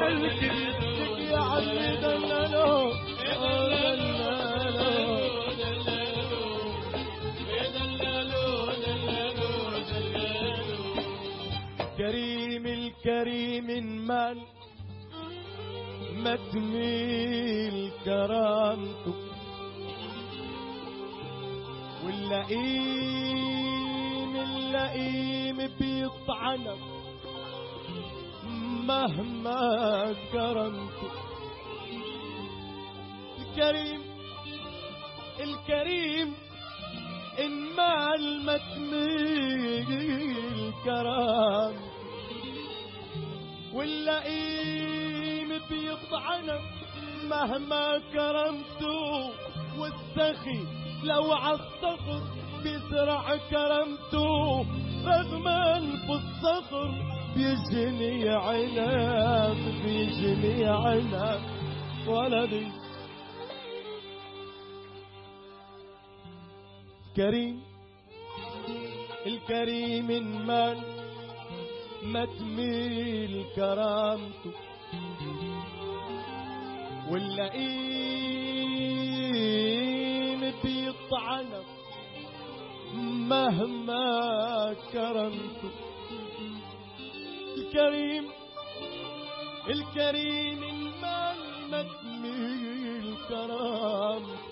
والكل يا عمي دللو كريم الكريم المال ما تميل كرامته، واللئيم اللئيم بيطعنك مهما كرمته. الكريم الكريم إن مال ما تميل كرامته، واللئيم بيطعنك مهما كرمته، والسخي لو عالصخر بيزرع كرمته، رغما في الصخر بيجني عنب بيجني عنب ولدي. كريم الكريم المال ما تميل كرامته، واللئيم بيطعنك مهما كرمته. الكريم الكريم المال ما تميل كرامته،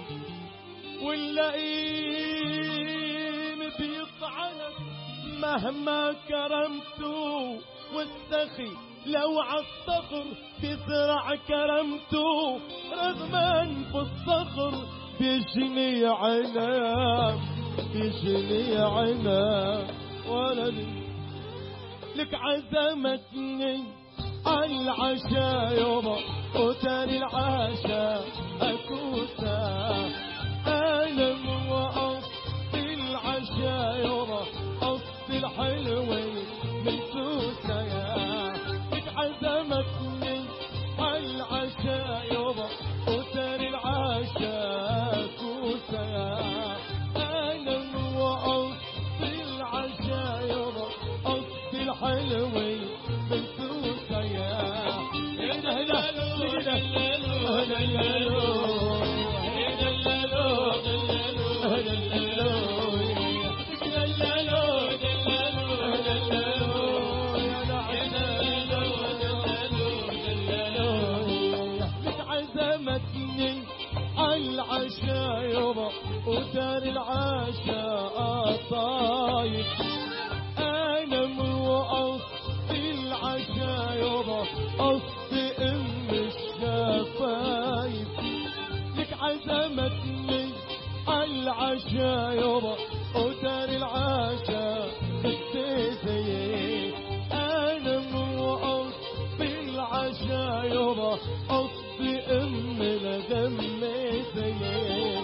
واللئيم بيطعنك مهما كرمته، والسخي لو عالصخر بيزرع كرمته، رغما في الصخر بيجني عنب بيجني عنب ولدي. لك عزمتني العشاء يوما وتاني العشاء أكوسا، أنا وأصل العشاء يوما أصل الحلوين من سوسة. لك عزمتني العشاء يوما وتاني العشاء أكوسا، أنا وأصل العشاء يوما أصل الحلوين من سوسة. عزمتني العشاء يوما ودار العشاء طايب، انا وقصد العشاء يوما قصد ام الشفايف. لك عزمتني العشاء يوما ودار العشاء بالتزيين، انا وقصد العشاء يوما قصد ام الغميزين.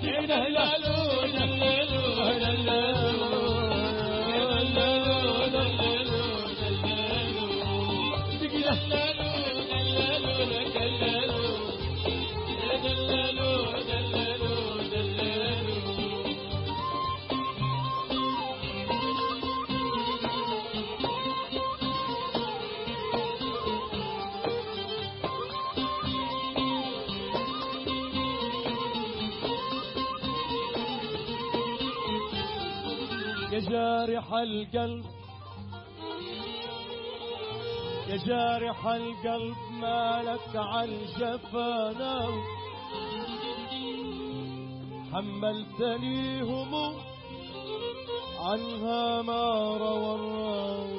يا جارح القلب يا جارح القلب مالك عالجفانا، حملتني هموم عنها ما روى الراوي،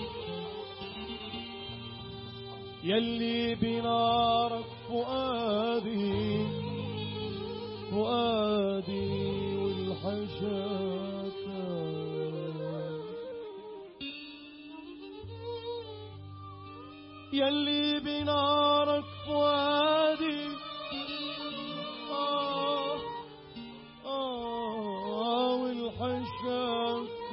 يلي بنارك فؤادي فؤادي والحشاك، يلي بنارك فؤادي والحشاك،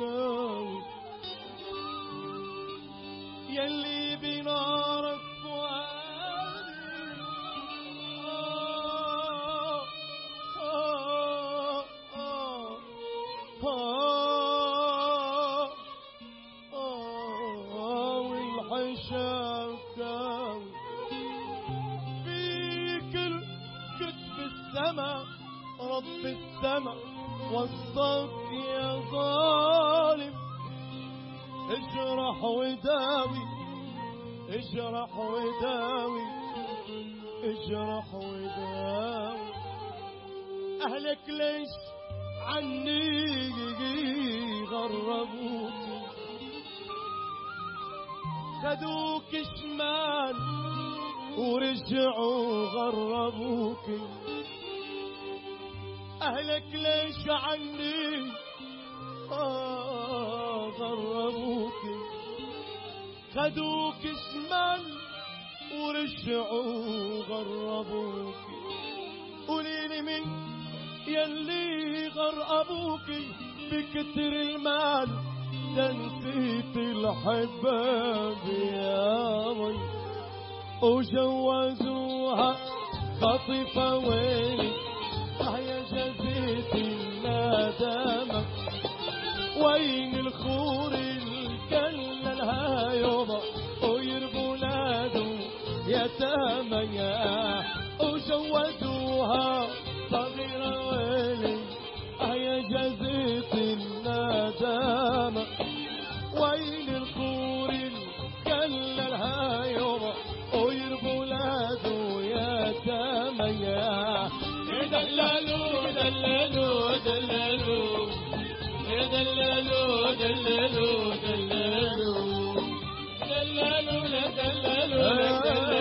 يلي بنارك والحشاك في السماء وسطك يا ظالم، اجرح وداوي اجرح وداوي اجرح وداوي. اهلك ليش عني غربوك، خدوك شمال ورجعوا غربوك. اهلك ليش عني غربوك، خدوك شمال ورجعوا غربوك. قوليلي من يلي غربوك بكتر المال، ده نسيت الحباب يا وي. وجوزوها خطيفة ويلي، يا جزيت الندامة. وين الخور الكل لها يوما ويربوا ولاده يتامى. وجوزوها صغيرة ويلي، يا جزيت الندامة. وين الخور الكل لها يوما ويربوا ولاده يتامى. دللوا دللوا دللوا دللوا دللوا دللوا دللوا لا دللوا لا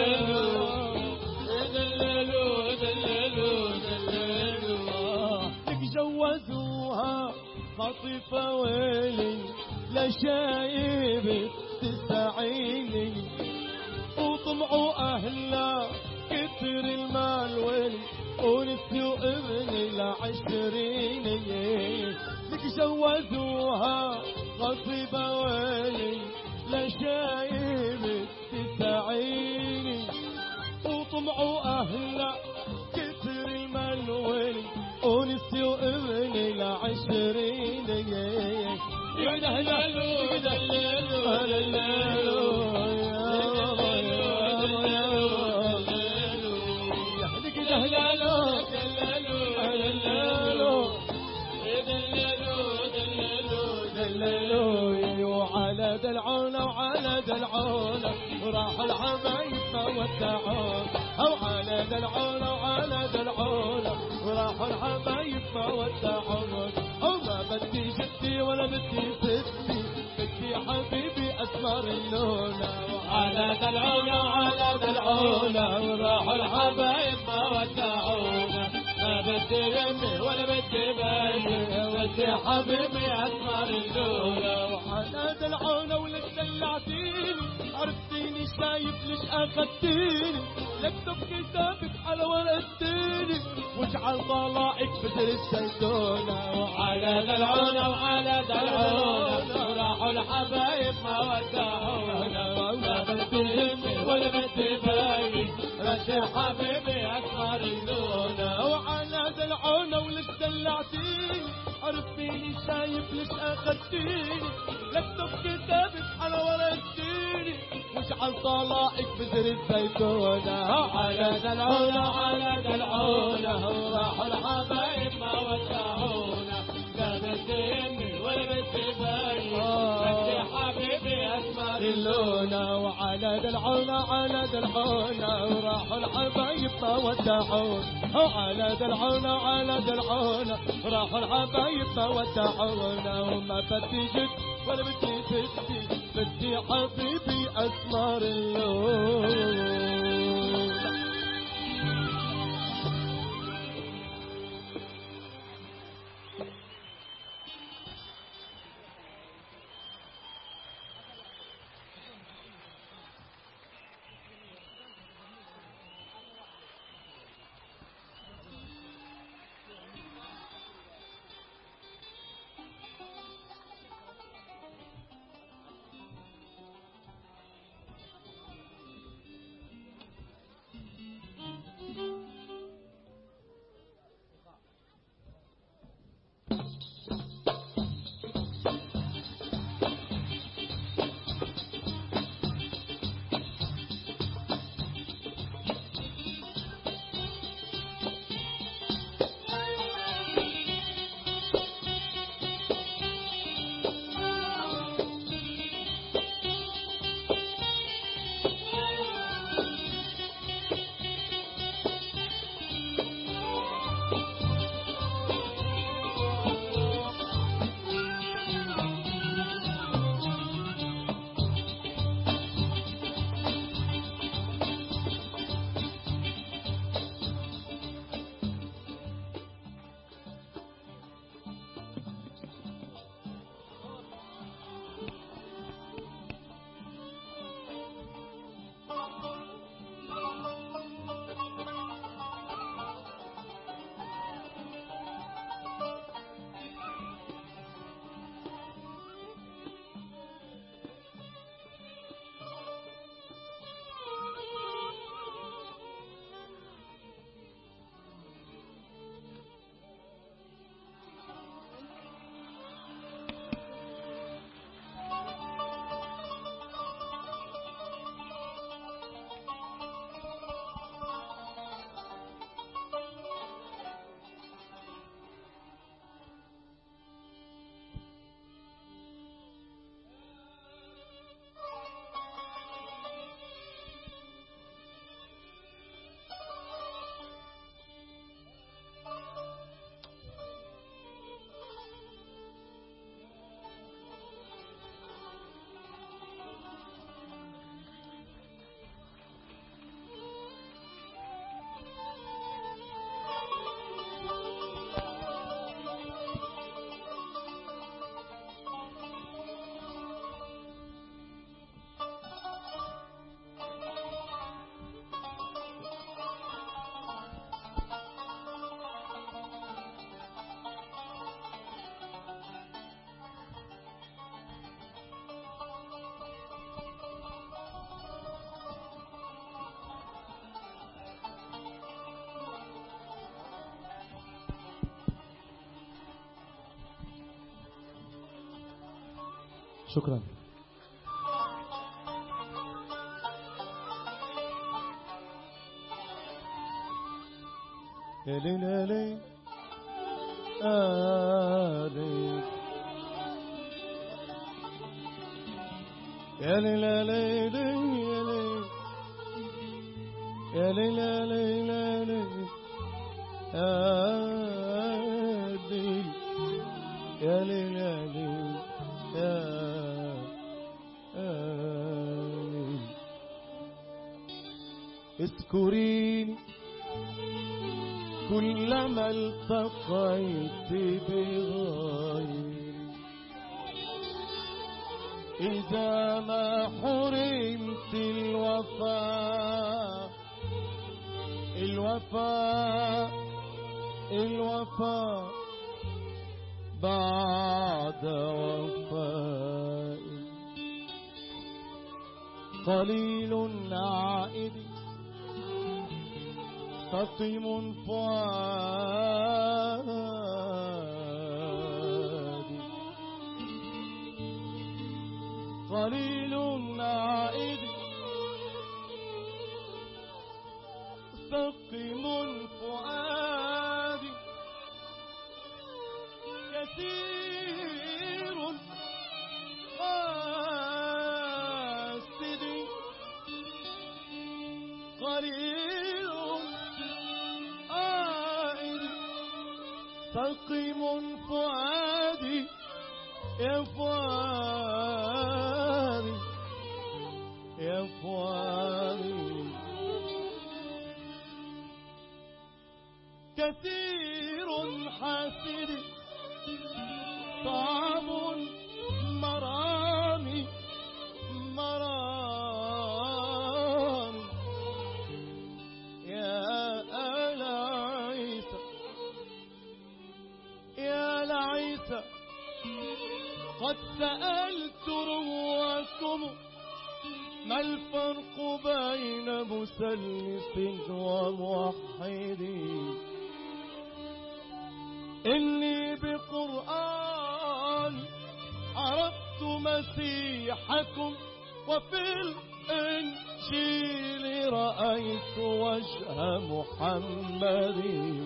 دللوا دللوا دللوا. لك جوزوها خطيفة ويلي، لا شايب تسعيني. وطمعوا أهلا كتر المال ويلي، ونسيوا ابني العشرين. لك جوزوها غصيبة ويلي، لا شايب تسعيني. وطمعوا أهلا كتر المال ويلي، ونسيوا ابني العشرين. يدللوا دللوا دللوا وعلى دلعونا وعلى دلعونا راح الحبايب ما ودعونا. وعلى دلعونا وعلى دلعونا وراح الحبايب ما ودعونا. وما بدي جدي ولا بدي ستي، بدي حبيبي اسمر اللونة. وعلى دلعونا وعلى دلعونا وراح الحبايب ما ودعونا. ما بدي يمي ولا بدي بايي، بدي حبيبي اسمر اللولة. وعلى دلعونا ولك دلعتيني، عرفتيني شايف ليش اخدتيني. لكتب كتابك على ورقتيني، واجعل طلائك بدر الزيتونة. وعلى دلعونا وعلى دلعونا وراحوا الحبايب ما ودعونا. ما بدي يمي ولا بدي بايي، بدي حبيبي اسمر اللولة. وعلى دلعونا ولك دلعتيني، عرفتيني شايف ليش اخدتيني. لكتب كتابك على ورقتيني، واجعل طلائك بزر الزيتونة. على دلعونا على دلعونا وراحوا الحبايب ما ودعونا. لا بدي يمي ولا بدي بايي، بدي حبيبي اسمر اللونة. وعلى دلعونا على دلعونا وراحوا الحبايب ما ودعونا. وعلى دلعونا على دلعونا راحوا الحبايب ما ودعونا. وما بدي جد ولا بدي ستي، بدي حبيبي اسمر اللون. شكرا. يا ليل يا ليل يا ليل يا ليل يا ليل يا ليل يا ليل يا ليل اذكريني كلما التقيت بغيري إذا ما حرمت الوفاء بعد وفائي قليل عائد سقيم فؤادي قليل عائد سقيم فؤادي كثير حاسد قليل عائد سقيم فؤادي يا فؤادي يا فؤادي كثير حاسد طعام مرامي يا آل عيسى يا لعيسى قد سألت رواكم ما الفرق بين مسلس وموحد إني بقرآن عرفت مسيحكم وفي الإنجيل رأيت وجه محمد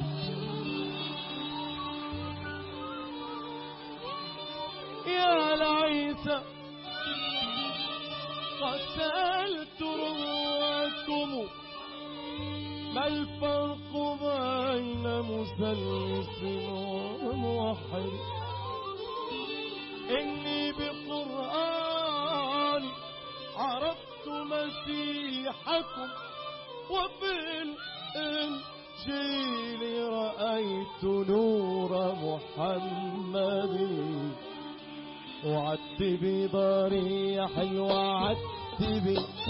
يا لعيسى قد سألت رواكم ما الفرق بين مسلس وموحد إني بقرآن عرفت مسيحكم وفي الإنجيل رأيت نور محمد وعدت بضريح وعدت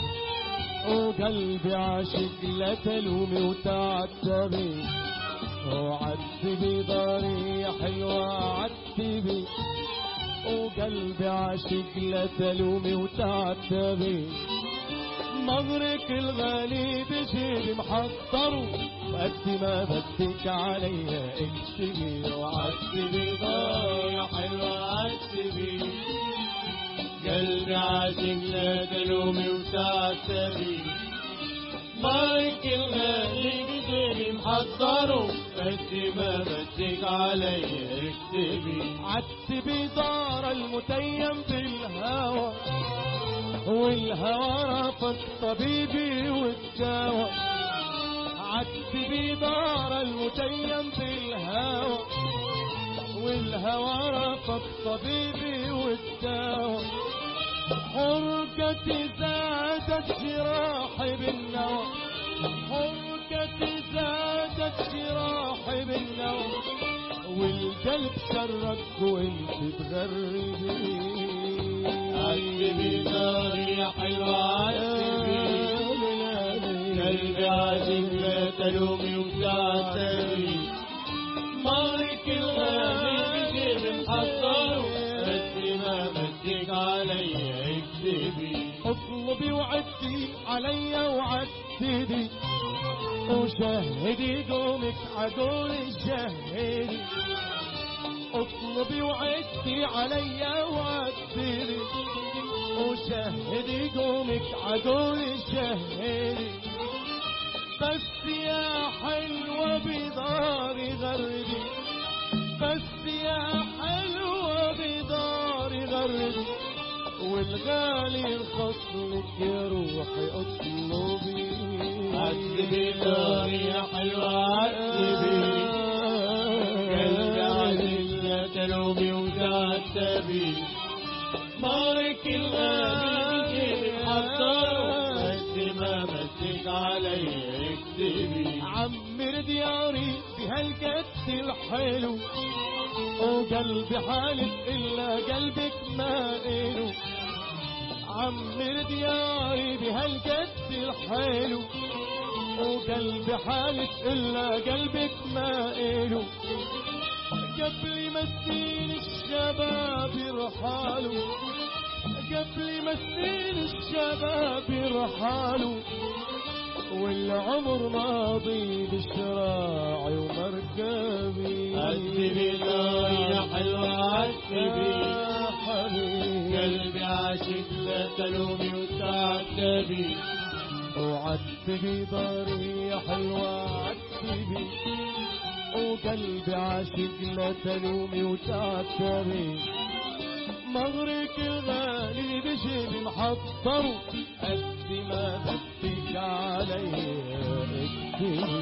وقلبي عاشق لا تلومي وتعتبي وعدت بضريح وعدت وقلبي عاشق لا تلومي وتعتبي مغرك الغالي بجيبي محضره وقد ما بدك عليا اكتبي وعدت بضريح وعدت قلبي عاشق لا تلومي وتعتبي مارك الغالي بجيبي محضره قد ما بدك عليا اكتبي عدت بدار المتيم بالهوى والهوى رافق طبيبي والدواء عدت بدار المتيم بالهوى والهوى رافق طبيبي والدواء حركتي زادت جراحي بالنوى حركتي زادت جراحي بالنوى والقلب شرك وانت تغربي عذبي ناري حلوة عذبي قلبي عاشق لا تلومي وتعتبي مالك الغالي بجيبي محضره بس ما بدك عليا اكتبي اطلبي وعدتي عليا وعدتي وشهدي قومك عقول شهدي اطلبي وعدتي عليا وعدتي يقومك عقول الشهيري، بس يا حلوة بداري غردي، بس يا حلوة بداري غردي، والغالي الخصلك يا روحي اطلبي. عذبي داري يا حلوة عذبي، قلبي عزيز لا تلومي وتعتبي، مارك الغالي حضر قد ما مسك علي اكتبي. عمر دياري بهالقد الحلو، وقلبي حالف إلا قلبك ما إله. عمر دياري بهالقد الحلو، وقلبي حالف إلا قلبك ما إله. قبل ما السين الشباب يرحالوا، قبل ما السين الشباب يرحالوا، والعمر ماضي بشراعي ومركبي. عذبي داري يا حلوة عذبي، يا حبيبي قلبي عاشق لا تلومي وتعتبي، وعذبي داري يا حلوة عذبي، وقلبي عاشق لا تلومي وتعتبي، مغرك الغالي بجيبي محضره، قد ما بدك علي اكتبي.